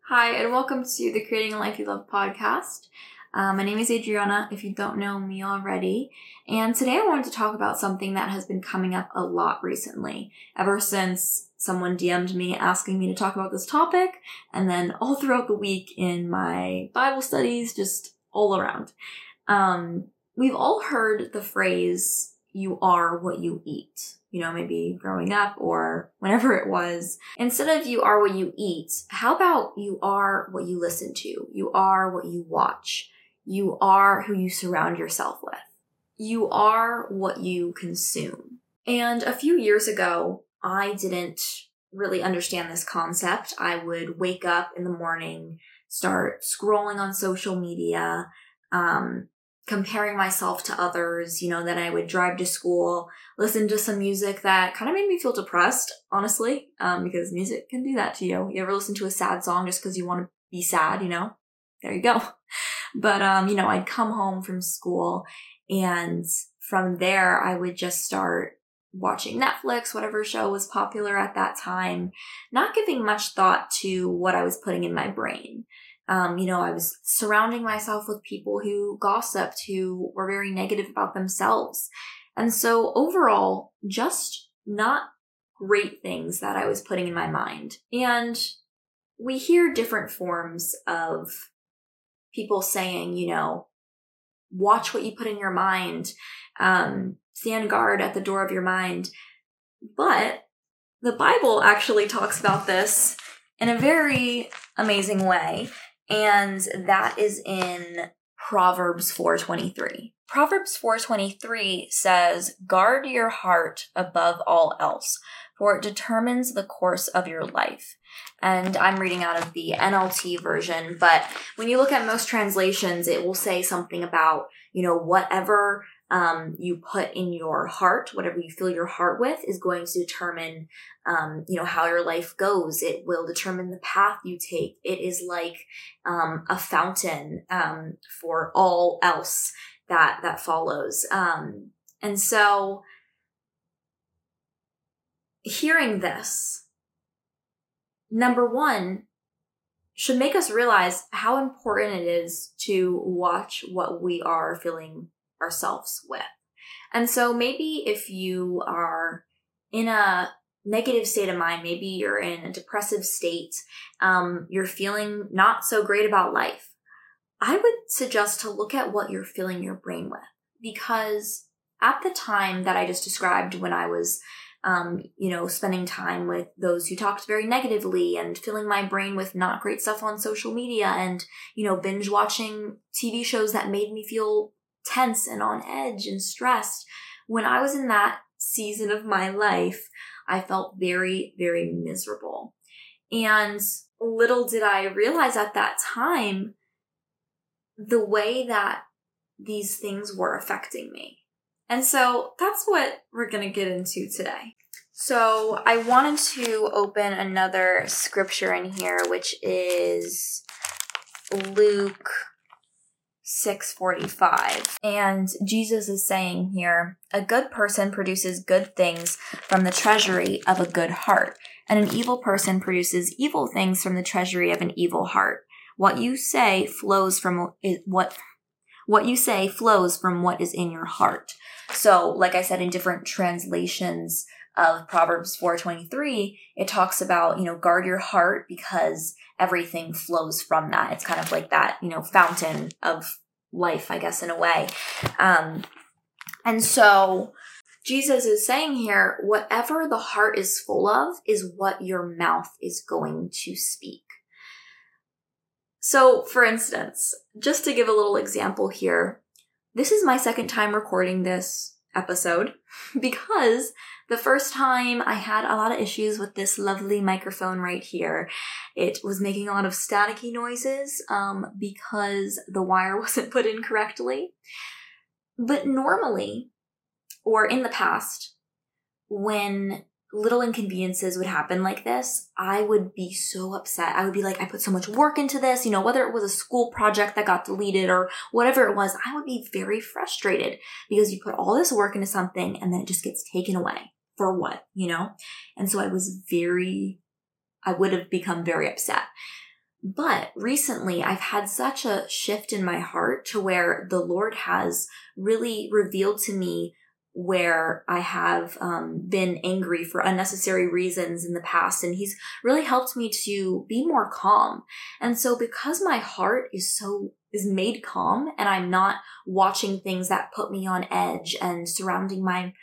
Hi, and welcome to the Creating a Life You Love podcast. My name is Adriana, if you don't know me already. And today I wanted to talk about something that has been coming up a lot recently, ever since someone DM'd me asking me to talk about this topic, and then all throughout the week in my Bible studies, just all around. We've all heard the phrase, you are what you eat. Maybe growing up or whenever it was. Instead of you are what you eat, how about you are what you listen to? You are what you watch. You are who you surround yourself with. You are what you consume. And a few years ago, I didn't really understand this concept. I would wake up in the morning, start scrolling on social media, comparing myself to others, then I would drive to school, listen to some music that kind of made me feel depressed, honestly, because music can do that to you. You ever listen to a sad song just because you want to be sad, There you go. But, I'd come home from school, and from there I would just start watching Netflix, whatever show was popular at that time, not giving much thought to what I was putting in my brain. I was surrounding myself with people who gossiped, who were very negative about themselves. And so overall, just not great things that I was putting in my mind. And we hear different forms of people saying, watch what you put in your mind, stand guard at the door of your mind. But the Bible actually talks about this in a very amazing way. And that is in Proverbs 4:23. Proverbs 4:23 says, "Guard your heart above all else, for it determines the course of your life." And I'm reading out of the NLT version, but when you look at most translations, it will say something about, whatever you put in your heart, whatever you fill your heart with is going to determine, how your life goes. It will determine the path you take. It is like a fountain for all else that follows. And so hearing this, number one, should make us realize how important it is to watch what we are filling ourselves with. And so maybe if you are in a negative state of mind, maybe you're in a depressive state, you're feeling not so great about life, I would suggest to look at what you're filling your brain with. Because at the time that I just described, when I was spending time with those who talked very negatively and filling my brain with not great stuff on social media and, binge watching TV shows that made me feel tense and on edge and stressed. When I was in that season of my life, I felt very, very miserable. And little did I realize at that time the way that these things were affecting me. And so that's what we're going to get into today. So I wanted to open another scripture in here, which is Luke 6:45. And Jesus is saying here, "A good person produces good things from the treasury of a good heart, and an evil person produces evil things from the treasury of an evil heart. What you say flows from what is in your heart." So, like I said, in different translations of Proverbs 4:23, it talks about, guard your heart because everything flows from that. It's kind of like that, fountain of life, I guess, in a way. And so Jesus is saying here, whatever the heart is full of is what your mouth is going to speak. So, for instance, just to give a little example here, this is my second time recording this episode because the first time I had a lot of issues with this lovely microphone right here. It was making a lot of staticky noises because the wire wasn't put in correctly. But normally, or in the past, when little inconveniences would happen like this, I would be so upset. I would be like, I put so much work into this, whether it was a school project that got deleted or whatever it was, I would be very frustrated because you put all this work into something and then it just gets taken away. For what, And so I would have become very upset. But recently I've had such a shift in my heart to where the Lord has really revealed to me where I have been angry for unnecessary reasons in the past. And he's really helped me to be more calm. And so because my heart is made calm and I'm not watching things that put me on edge and surrounding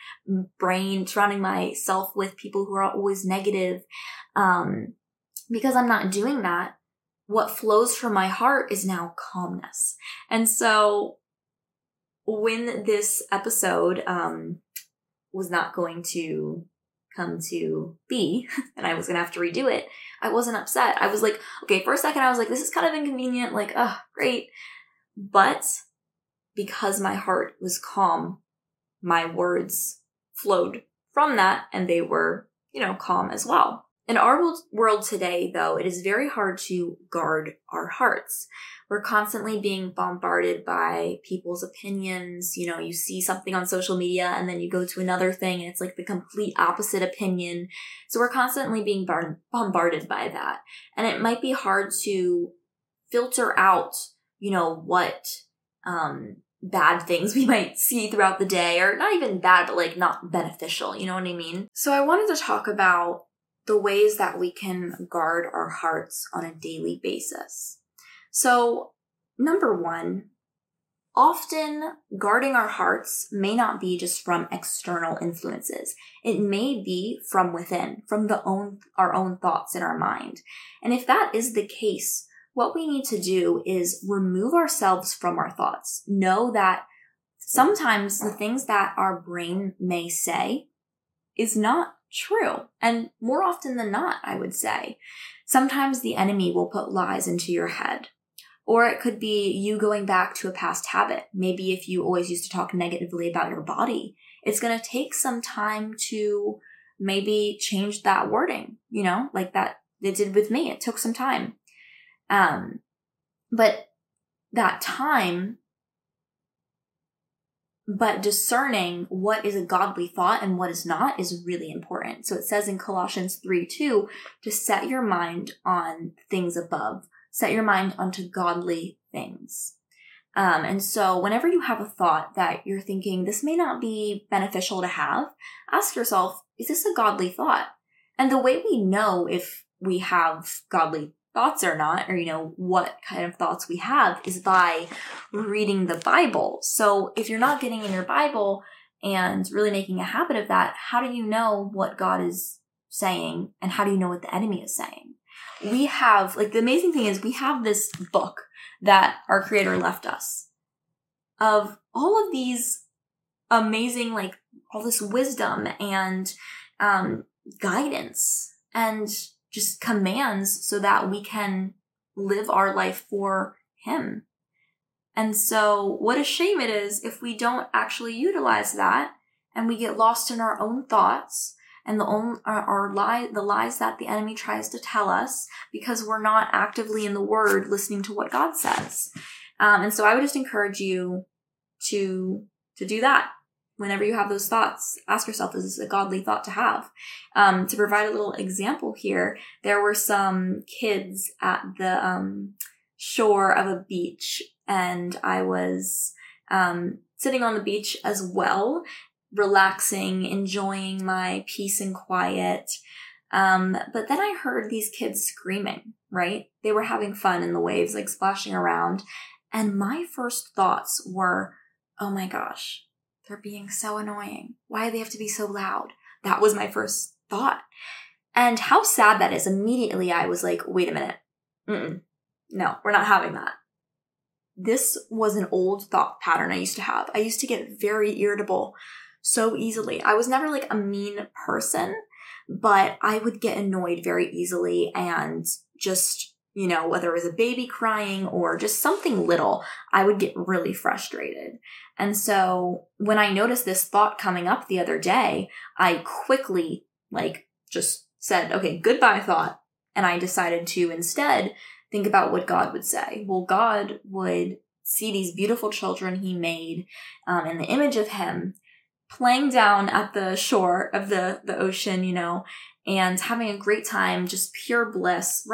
myself with people who are always negative, because I'm not doing that, what flows from my heart is now calmness. And so when this episode was not going to come to be and I was going to have to redo it, I wasn't upset. I was like, okay, for a second I was like, this is kind of inconvenient, like, oh, great. But because my heart was calm, my words flowed from that and they were, calm as well. In our world today, though, it is very hard to guard our hearts. We're constantly being bombarded by people's opinions. You see something on social media and then you go to another thing and it's like the complete opposite opinion. So we're constantly being bombarded by that. And it might be hard to filter out, what bad things we might see throughout the day, or not even bad, but like not beneficial. You know what I mean? So I wanted to talk about the ways that we can guard our hearts on a daily basis. So, number one, often guarding our hearts may not be just from external influences. It may be from within, from our own thoughts in our mind. And if that is the case, what we need to do is remove ourselves from our thoughts. Know that sometimes the things that our brain may say is not true. And more often than not, I would say, sometimes the enemy will put lies into your head. Or it could be you going back to a past habit. Maybe if you always used to talk negatively about your body, it's going to take some time to maybe change that wording, like that it did with me. It took some time. But discerning what is a godly thought and what is not is really important. So it says in Colossians 3:2 to set your mind on things above. Set your mind onto godly things. And so whenever you have a thought that you're thinking, this may not be beneficial to have, ask yourself, is this a godly thought? And the way we know if we have godly thoughts or not, or, what kind of thoughts we have is by reading the Bible. So if you're not getting in your Bible and really making a habit of that, how do you know what God is saying? And how do you know what the enemy is saying? We have, the amazing thing is we have this book that our Creator left us of all of these amazing, all this wisdom and guidance and just commands so that we can live our life for Him. And so what a shame it is if we don't actually utilize that and we get lost in our own thoughts and the lies that the enemy tries to tell us because we're not actively in the Word listening to what God says. And so I would just encourage you to do that. Whenever you have those thoughts, ask yourself, is this a godly thought to have? To provide a little example here, there were some kids at the shore of a beach, and I was sitting on the beach as well, relaxing, enjoying my peace and quiet. But then I heard these kids screaming, right? They were having fun in the waves, splashing around. And my first thoughts were, oh my gosh, they're being so annoying. Why do they have to be so loud? That was my first thought. And how sad that is. Immediately I was like, wait a minute. No, we're not having that. This was an old thought pattern I used to have. I used to get very irritable so easily. I was never a mean person, but I would get annoyed very easily and just, whether it was a baby crying or just something little, I would get really frustrated. And so when I noticed this thought coming up the other day, I quickly just said, okay, goodbye thought. And I decided to instead think about what God would say. Well, God would see these beautiful children He made in the image of Him playing down at the shore of the ocean, and having a great time, just pure bliss, right?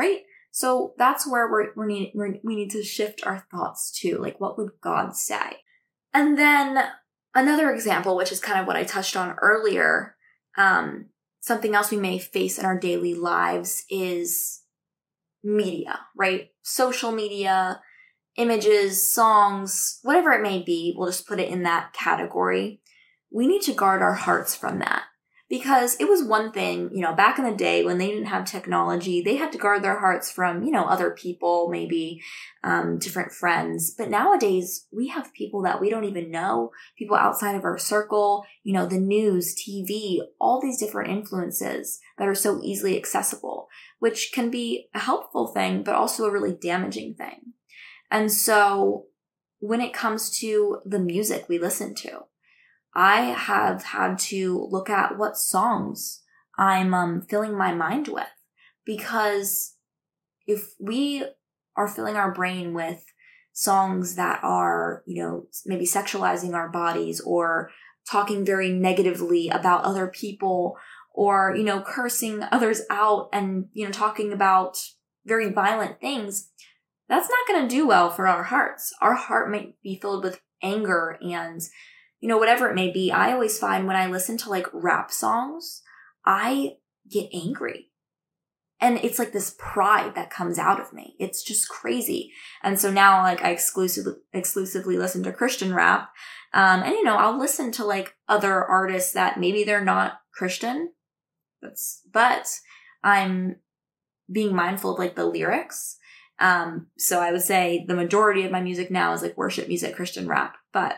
So that's where we need to shift our thoughts to, like, what would God say? And then another example, which is kind of what I touched on earlier, something else we may face in our daily lives is media, right? Social media, images, songs, whatever it may be, we'll just put it in that category. We need to guard our hearts from that. Because it was one thing, back in the day when they didn't have technology, they had to guard their hearts from, other people, maybe different friends. But nowadays, we have people that we don't even know, people outside of our circle, the news, TV, all these different influences that are so easily accessible, which can be a helpful thing, but also a really damaging thing. And so when it comes to the music we listen to, I have had to look at what songs I'm filling my mind with, because if we are filling our brain with songs that are, maybe sexualizing our bodies or talking very negatively about other people or, cursing others out and, talking about very violent things, that's not going to do well for our hearts. Our heart might be filled with anger and whatever it may be. I always find when I listen to like rap songs, I get angry. And it's like this pride that comes out of me. It's just crazy. And so now like I exclusively listen to Christian rap. And I'll listen to like other artists that maybe they're not Christian, but I'm being mindful of like the lyrics. So I would say the majority of my music now is like worship music, Christian rap, but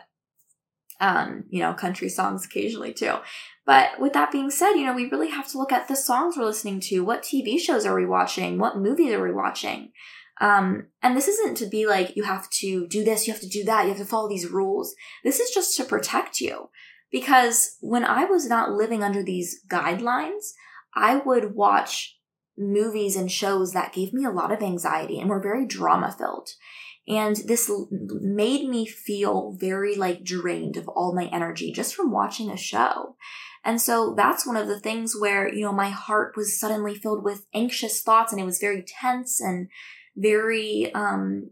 country songs occasionally too. But with that being said, we really have to look at the songs we're listening to. What TV shows are we watching? What movies are we watching? And this isn't to be like, you have to do this, you have to do that, you have to follow these rules. This is just to protect you. Because when I was not living under these guidelines, I would watch movies and shows that gave me a lot of anxiety and were very drama filled. And this made me feel very like drained of all my energy just from watching a show. And so that's one of the things where, my heart was suddenly filled with anxious thoughts and it was very tense and very, kind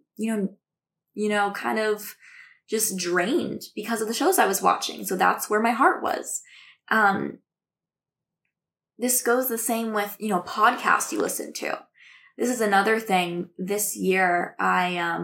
of just drained because of the shows I was watching. So that's where my heart was. This goes the same with, podcasts you listen to. This is another thing. This year, I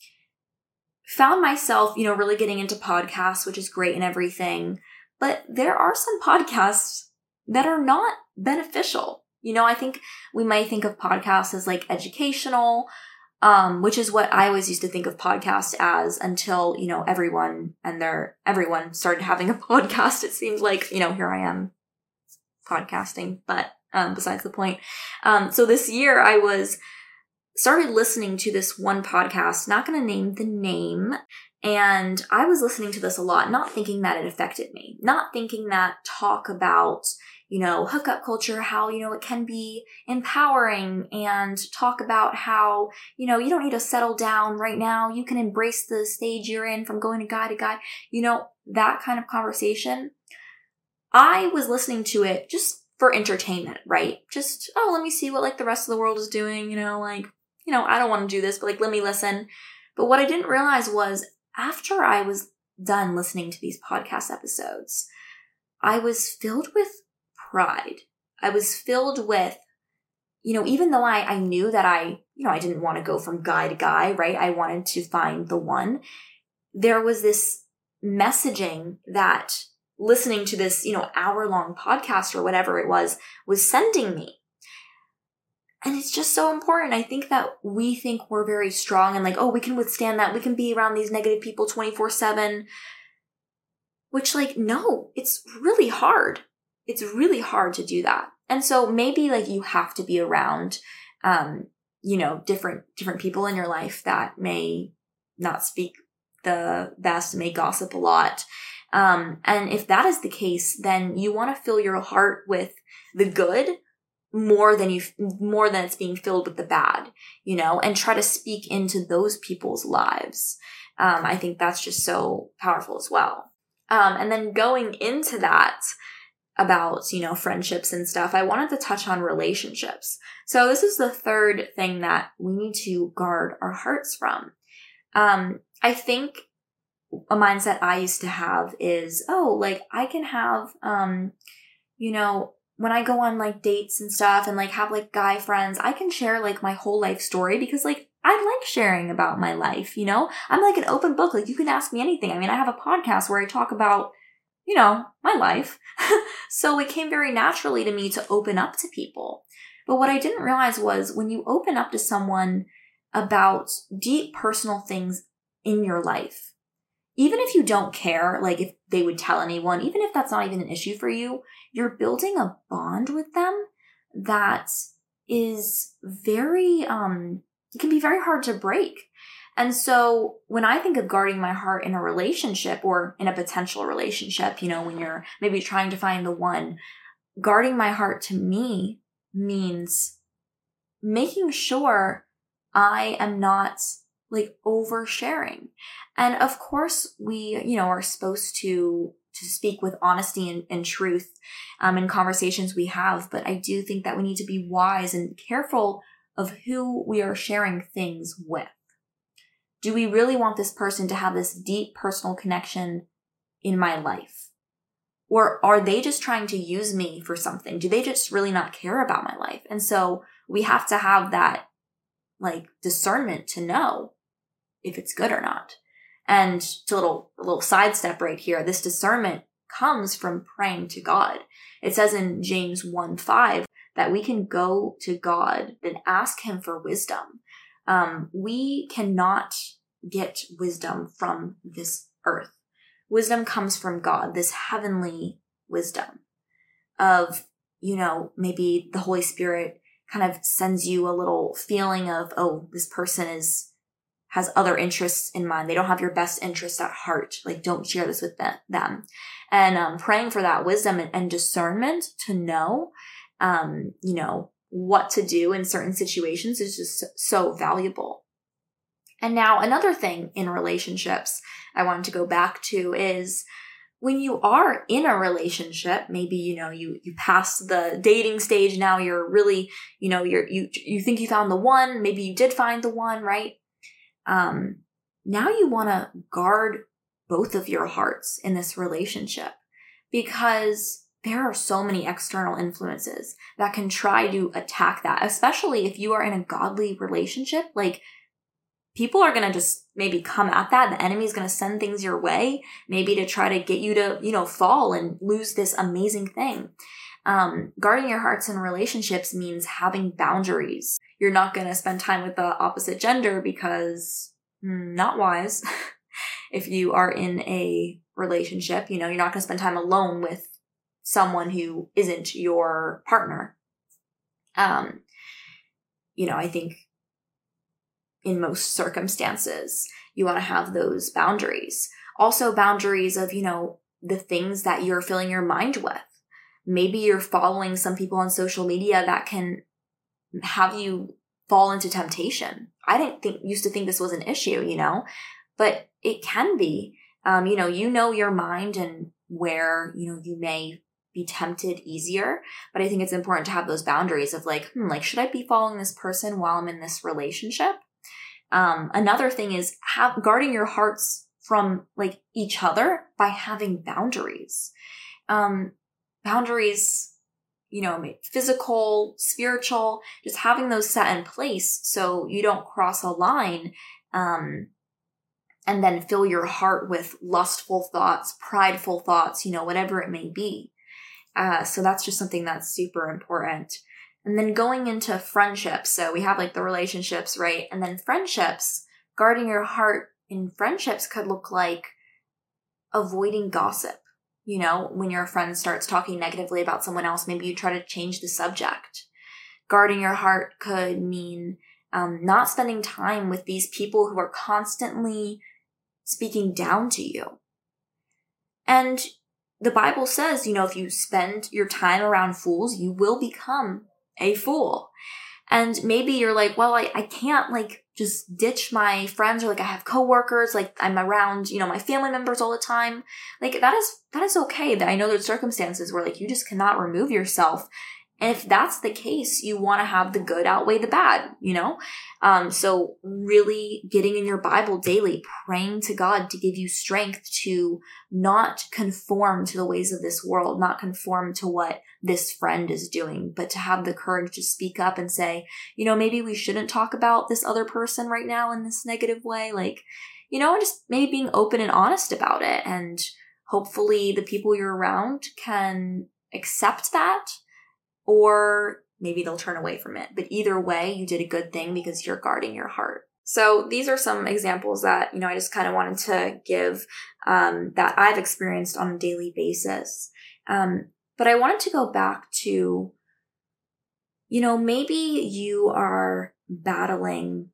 found myself, really getting into podcasts, which is great and everything. But there are some podcasts that are not beneficial. I think we might think of podcasts as like educational, which is what I always used to think of podcasts as until, everyone started having a podcast. It seems like, here I am podcasting, but besides the point. So this year I started listening to this one podcast, not going to name the name. And I was listening to this a lot, not thinking that it affected me, not thinking that talk about, hookup culture, how, it can be empowering and talk about how, you don't need to settle down right now. You can embrace the stage you're in from going to guy, that kind of conversation. I was listening to it just for entertainment, right? Just, let me see what like the rest of the world is doing, I don't want to do this, but like, let me listen. But what I didn't realize was after I was done listening to these podcast episodes, I was filled with pride. I was filled with, even though I knew that I didn't want to go from guy to guy, right? I wanted to find the one. There was this messaging that listening to this, hour-long podcast or whatever it was sending me. And it's just so important. I think that we think we're very strong and like, we can withstand that. We can be around these negative people 24/7. Which like, no, it's really hard. It's really hard to do that. And so maybe like you have to be around, different people in your life that may not speak the best, may gossip a lot. And if that is the case, then you want to fill your heart with the good more than it's being filled with the bad, and try to speak into those people's lives. I think that's just so powerful as well. And then going into that, about, friendships and stuff, I wanted to touch on relationships. So this is the third thing that we need to guard our hearts from. I think a mindset I used to have is, I can have, when I go on like dates and stuff and like have like guy friends, I can share like my whole life story because like I like sharing about my life, I'm like an open book. Like you can ask me anything. I mean, I have a podcast where I talk about, my life. So it came very naturally to me to open up to people. But what I didn't realize was when you open up to someone about deep personal things in your life, even if you don't care, like if they would tell anyone, even if that's not even an issue for you, you're building a bond with them that is very, it can be very hard to break. And so when I think of guarding my heart in a relationship or in a potential relationship, when you're maybe trying to find the one, guarding my heart to me means making sure I am not like oversharing. And of course we, are supposed to speak with honesty and truth in conversations we have. But I do think that we need to be wise and careful of who we are sharing things with. Do we really want this person to have this deep personal connection in my life? Or are they just trying to use me for something? Do they just really not care about my life? And so we have to have that like discernment to know if it's good or not. And to a little sidestep right here, this discernment comes from praying to God. It says in James 1:5 that we can go to God and ask him for wisdom. We cannot get wisdom from this earth. Wisdom comes from God, this heavenly wisdom of, maybe the Holy Spirit kind of sends you a little feeling of, this person has other interests in mind. They don't have your best interests at heart. Like, don't share this with them. And praying for that wisdom and discernment to know, what to do in certain situations is just so valuable. And now another thing in relationships I wanted to go back to is when you are in a relationship, maybe, you passed the dating stage. Now you're really, you think you found the one, maybe you did find the one, right? Now you want to guard both of your hearts in this relationship because there are so many external influences that can try to attack that, especially if you are in a godly relationship. Like, people are going to just maybe come at that. The enemy is going to send things your way, maybe to try to get you to, fall and lose this amazing thing. Guarding your hearts in relationships means having boundaries. You're not going to spend time with the opposite gender because not wise. If you are in a relationship, you're not going to spend time alone with someone who isn't your partner. I think in most circumstances, you want to have those boundaries. Also boundaries of, the things that you're filling your mind with. Maybe you're following some people on social media that can have you fall into temptation. I used to think this was an issue, but it can be. Your mind and where, you may be tempted easier. But I think it's important to have those boundaries of should I be following this person while I'm in this relationship? Another thing is guarding your hearts from each other by having boundaries. Boundaries, physical, spiritual, just having those set in place so you don't cross a line, and then fill your heart with lustful thoughts, prideful thoughts, whatever it may be. So that's just something that's super important. And then going into friendships. So we have the relationships, right? And then friendships, guarding your heart in friendships could look like avoiding gossip. When your friend starts talking negatively about someone else, maybe you try to change the subject. Guarding your heart could mean not spending time with these people who are constantly speaking down to you. And the Bible says, if you spend your time around fools, you will become a fool. And maybe you're well, I can't just ditch my friends, or like I have coworkers, like I'm around, my family members all the time. Like that is okay. That I know there's circumstances where like you just cannot remove yourself. And if that's the case, you want to have the good outweigh the bad, So really getting in your Bible daily, praying to God to give you strength to not conform to the ways of this world, not conform to what this friend is doing, but to have the courage to speak up and say, maybe we shouldn't talk about this other person right now in this negative way. Like, just maybe being open and honest about it. And hopefully the people you're around can accept that. Or maybe they'll turn away from it. But either way, you did a good thing because you're guarding your heart. So these are some examples that, I just kind of wanted to give that I've experienced on a daily basis. But I wanted to go back to, maybe you are battling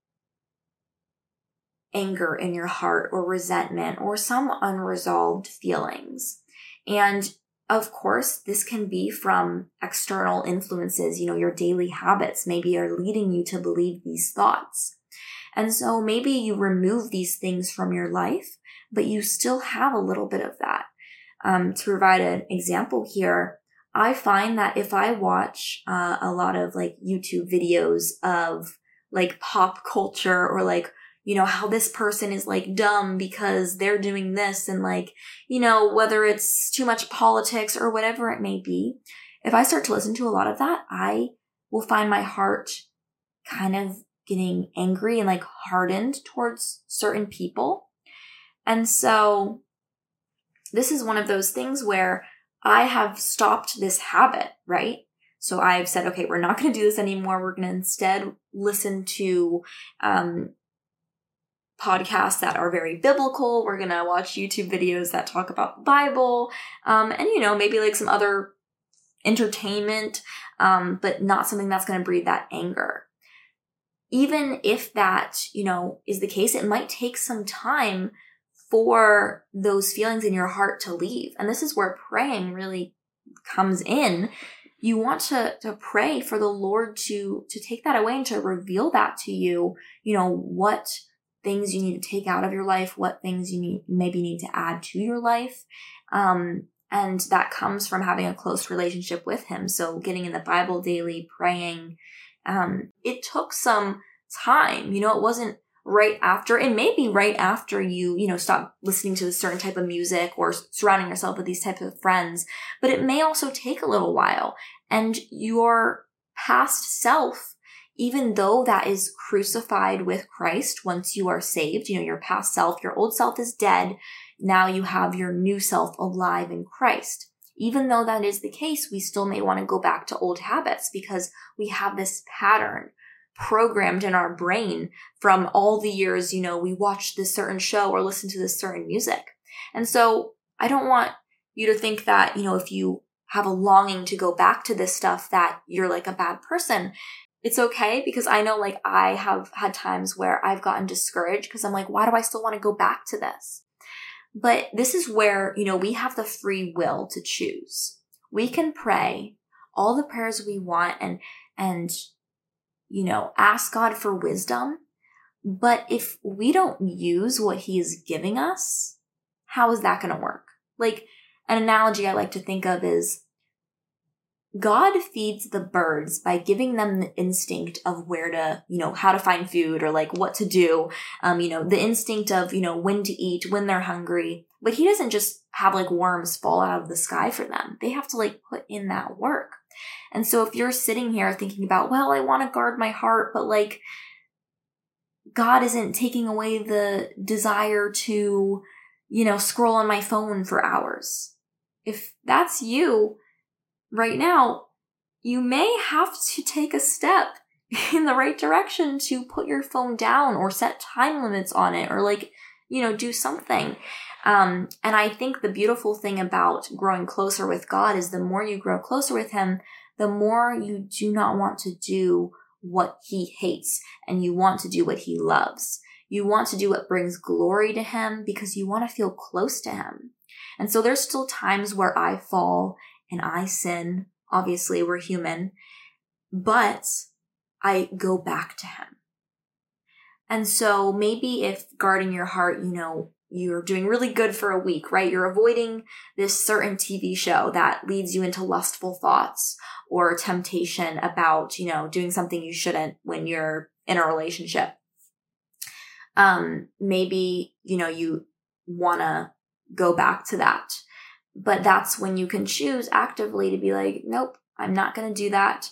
anger in your heart or resentment or some unresolved feelings. And of course, this can be from external influences. Your daily habits maybe are leading you to believe these thoughts. And so maybe you remove these things from your life, but you still have a little bit of that. To provide an example here, I find that if I watch a lot of like YouTube videos of like pop culture or like, how this person is like dumb because they're doing this and like, whether it's too much politics or whatever it may be, if I start to listen to a lot of that, I will find my heart kind of getting angry and like hardened towards certain people. And so this is one of those things where I have stopped this habit, right? So I've said, okay, we're not going to do this anymore. We're going to instead listen to podcasts that are very biblical. We're going to watch YouTube videos that talk about the Bible, and, maybe like some other entertainment, but not something that's going to breed that anger. Even if that, is the case, it might take some time for those feelings in your heart to leave. And this is where praying really comes in. You want to pray for the Lord to take that away and to reveal that to you, what things you need to take out of your life, what things you maybe need to add to your life. And that comes from having a close relationship with Him. So getting in the Bible daily, praying, it took some time. It wasn't right after. It may be right after you stop listening to a certain type of music or surrounding yourself with these types of friends, but it may also take a little while. And your past self, even though that is crucified with Christ once you are saved, your past self, your old self is dead. Now you have your new self alive in Christ. Even though that is the case, we still may want to go back to old habits because we have this pattern programmed in our brain from all the years, we watched this certain show or listened to this certain music. And so I don't want you to think that, if you have a longing to go back to this stuff that you're like a bad person. It's okay, because I know like I have had times where I've gotten discouraged because I'm like, why do I still want to go back to this? But this is where, we have the free will to choose. We can pray all the prayers we want and ask God for wisdom. But if we don't use what He is giving us, how is that going to work? Like an analogy I like to think of is God feeds the birds by giving them the instinct of where to, how to find food or like what to do. The instinct of, when to eat, when they're hungry. But He doesn't just have like worms fall out of the sky for them. They have to like put in that work. And so if you're sitting here thinking about, well, I want to guard my heart, but like God isn't taking away the desire to, scroll on my phone for hours. If that's you, right now, you may have to take a step in the right direction to put your phone down or set time limits on it or like, do something. And I think the beautiful thing about growing closer with God is the more you grow closer with Him, the more you do not want to do what He hates and you want to do what He loves. You want to do what brings glory to Him because you want to feel close to Him. And so there's still times where I fall and I sin. Obviously, we're human, but I go back to Him. And so maybe if guarding your heart, you're doing really good for a week, right? You're avoiding this certain TV show that leads you into lustful thoughts or temptation about, doing something you shouldn't when you're in a relationship. Maybe, you want to go back to that, but that's when you can choose actively to be like, nope, I'm not going to do that.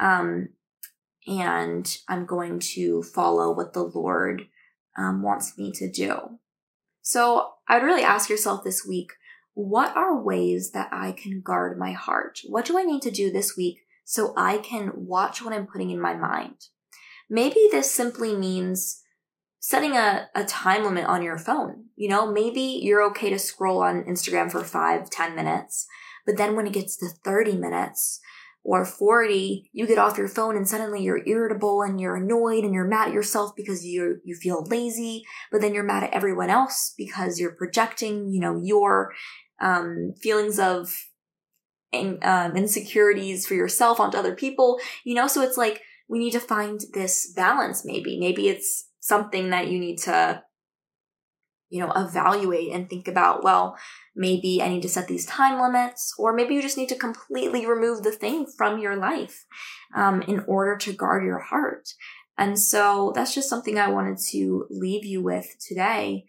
And I'm going to follow what the Lord wants me to do. So I'd really ask yourself this week, what are ways that I can guard my heart? What do I need to do this week so I can watch what I'm putting in my mind? Maybe this simply means setting a time limit on your phone. Maybe you're okay to scroll on Instagram for 5-10 minutes, but then when it gets to 30 minutes or 40, you get off your phone and suddenly you're irritable and you're annoyed and you're mad at yourself because you feel lazy, but then you're mad at everyone else because you're projecting, your feelings of insecurities for yourself onto other people, so it's like we need to find this balance. Maybe it's something that you need to, evaluate and think about, well, maybe I need to set these time limits, or maybe you just need to completely remove the thing from your life in order to guard your heart. And so that's just something I wanted to leave you with today.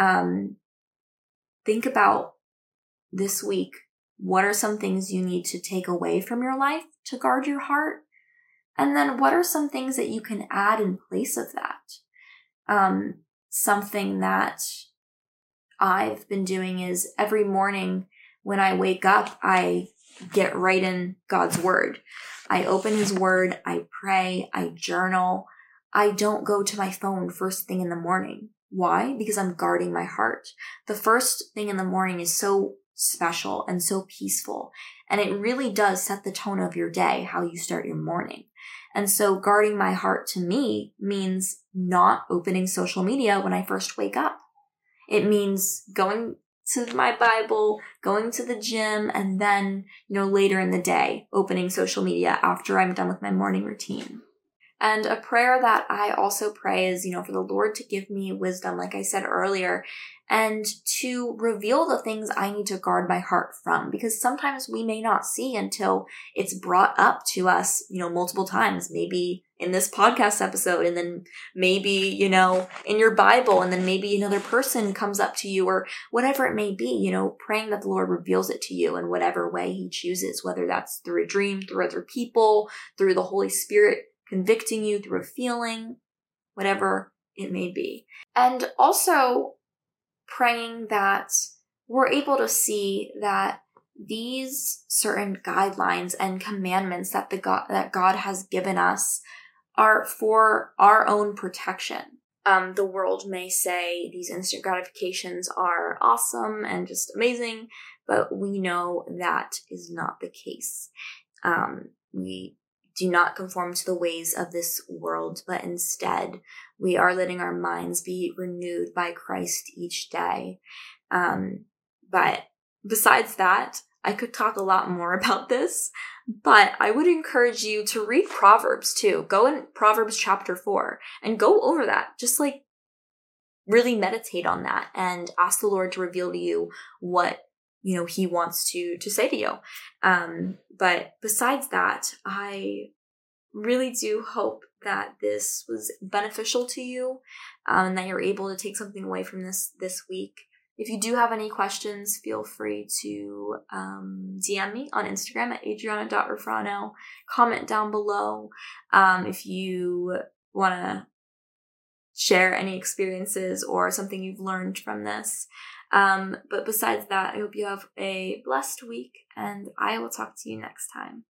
Think about this week. What are some things you need to take away from your life to guard your heart? And then what are some things that you can add in place of that? Something that I've been doing is every morning when I wake up, I get right in God's word. I open his word, I pray, I journal. I don't go to my phone first thing in the morning. Why? Because I'm guarding my heart. The first thing in the morning is so special and so peaceful. And it really does set the tone of your day, how you start your morning. And so guarding my heart to me means not opening social media when I first wake up. It means going to my Bible, going to the gym, and then, later in the day, opening social media after I'm done with my morning routine. And a prayer that I also pray is, for the Lord to give me wisdom, like I said earlier, and to reveal the things I need to guard my heart from, because sometimes we may not see until it's brought up to us, multiple times, maybe in this podcast episode, and then maybe, in your Bible, and then maybe another person comes up to you, or whatever it may be, praying that the Lord reveals it to you in whatever way he chooses, whether that's through a dream, through other people, through the Holy Spirit convicting you, through a feeling, whatever it may be. And also praying that we're able to see that these certain guidelines and commandments that God has given us are for our own protection. The world may say these instant gratifications are awesome and just amazing, but we know that is not the case. We do not conform to the ways of this world, but instead we are letting our minds be renewed by Christ each day. But besides that, I could talk a lot more about this, but I would encourage you to read Proverbs too. Go in Proverbs chapter 4 and go over that. Just really meditate on that and ask the Lord to reveal to you what he wants to say to you. But besides that, I really do hope that this was beneficial to you, and that you're able to take something away from this week. If you do have any questions, feel free to DM me on Instagram at adriana.refrano. Comment down below if you want to share any experiences or something you've learned from this. But besides that, I hope you have a blessed week, and I will talk to you next time.